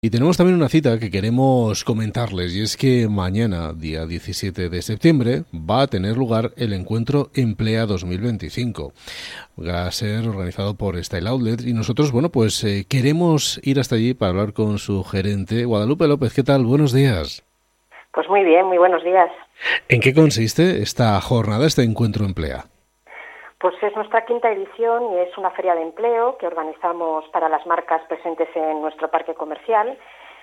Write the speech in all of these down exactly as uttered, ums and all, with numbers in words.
Y tenemos también una cita que queremos comentarles, y es que mañana, día diecisiete de septiembre, va a tener lugar el encuentro Emplea dos mil veinticinco. Va a ser organizado por Style Outlet y nosotros, bueno, pues eh, queremos ir hasta allí para hablar con su gerente, Guadalupe López. ¿Qué tal? Buenos días. Pues muy bien, muy buenos días. ¿En qué consiste esta jornada, este encuentro Emplea? Pues es nuestra quinta edición y es una feria de empleo que organizamos para las marcas presentes en nuestro parque comercial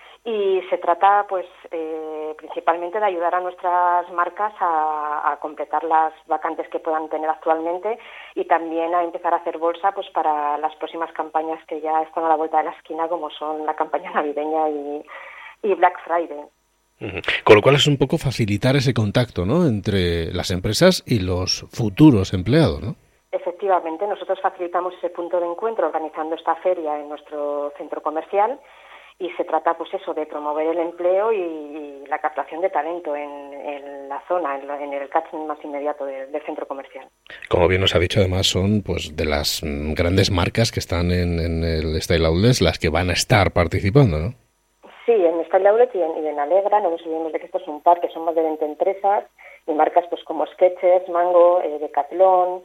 y se trata pues eh, principalmente de ayudar a nuestras marcas a, a completar las vacantes que puedan tener actualmente y también a empezar a hacer bolsa pues para las próximas campañas que ya están a la vuelta de la esquina, como son la campaña navideña y, y Black Friday. Uh-huh. Con lo cual es un poco facilitar ese contacto, ¿no?, entre las empresas y los futuros empleados, ¿no? Efectivamente, nosotros facilitamos ese punto de encuentro organizando esta feria en nuestro centro comercial y se trata, pues eso, de promover el empleo y, y la captación de talento en, en la zona, en, la, en el catchment más inmediato de, del centro comercial. Como bien nos ha dicho, además son pues de las mm, grandes marcas que están en, en el Style Outlet las que van a estar participando, ¿no? Sí, en Style Outlet y en, y en Alegra, no nos olvidemos de que esto es un parque, son más de veinte empresas y marcas pues como Skechers, Mango, eh, Decathlon,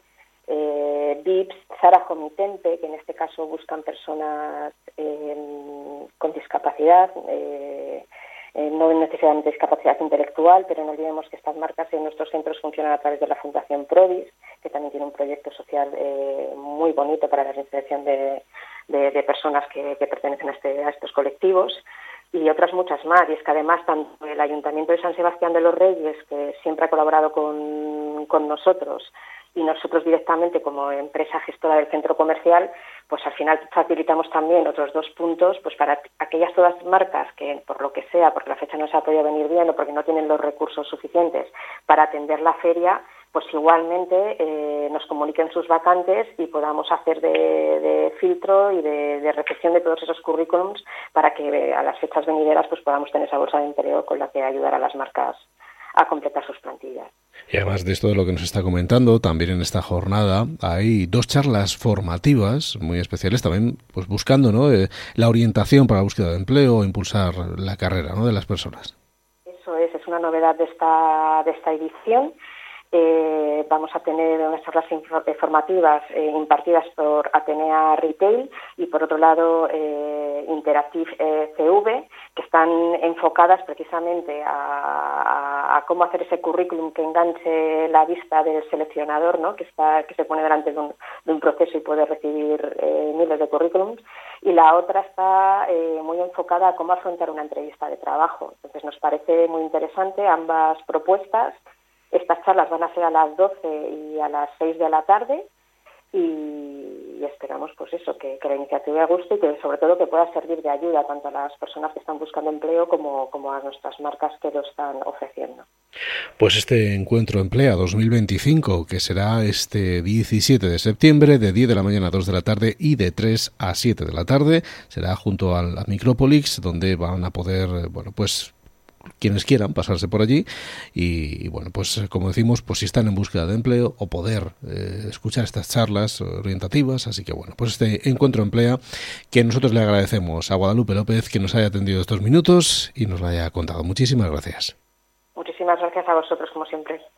Eh, Vips, Zara Home y Tempe, que en este caso buscan personas eh, con discapacidad, eh, eh, no necesariamente discapacidad intelectual, pero no olvidemos que estas marcas en nuestros centros funcionan a través de la Fundación Prodis, que también tiene un proyecto social eh, muy bonito para la reinserción de, de, de personas que, que pertenecen a, este, a estos colectivos. Y otras muchas más, y es que además tanto el Ayuntamiento de San Sebastián de los Reyes, que siempre ha colaborado con, con nosotros, y nosotros directamente como empresa gestora del centro comercial, pues al final facilitamos también otros dos puntos, pues para aquellas todas marcas que por lo que sea, porque la fecha no se ha podido venir bien o porque no tienen los recursos suficientes para atender la feria, pues igualmente eh, nos comuniquen sus vacantes y podamos hacer de, de filtro y de, de recepción de todos esos currículums para que eh, a las fechas venideras pues podamos tener esa bolsa de empleo con la que ayudar a las marcas a completar sus plantillas. Y además de esto de lo que nos está comentando, también en esta jornada hay dos charlas formativas muy especiales, también pues buscando, ¿no?, eh, la orientación para la búsqueda de empleo, impulsar la carrera, ¿no?, de las personas. Eso es, es una novedad de esta de esta edición. Eh, vamos a tener unas charlas formativas eh, impartidas por Atenea Retail y por otro lado eh, Interactive eh, C V, que están enfocadas precisamente a, a, a cómo hacer ese currículum que enganche la vista del seleccionador, ¿no?, que está que se pone delante de un, de un proceso y puede recibir eh, miles de currículums, y la otra está eh, muy enfocada a cómo afrontar una entrevista de trabajo. Entonces nos parece muy interesante ambas propuestas. Estas charlas van a ser a las doce y a las seis de la tarde y esperamos pues eso, que, que la iniciativa guste y que sobre todo que pueda servir de ayuda tanto a las personas que están buscando empleo como, como a nuestras marcas que lo están ofreciendo. Pues este encuentro Emplea dos mil veinticinco, que será este diecisiete de septiembre de diez de la mañana a dos de la tarde y de tres a siete de la tarde, será junto al a Micrópolis, donde van a poder, bueno, pues quienes quieran pasarse por allí y, y bueno, pues como decimos, pues si están en búsqueda de empleo o poder eh, escuchar estas charlas orientativas, así que bueno, pues este encuentro Emplea que nosotros le agradecemos a Guadalupe López que nos haya atendido estos minutos y nos lo haya contado. Muchísimas gracias. Muchísimas gracias a vosotros, como siempre.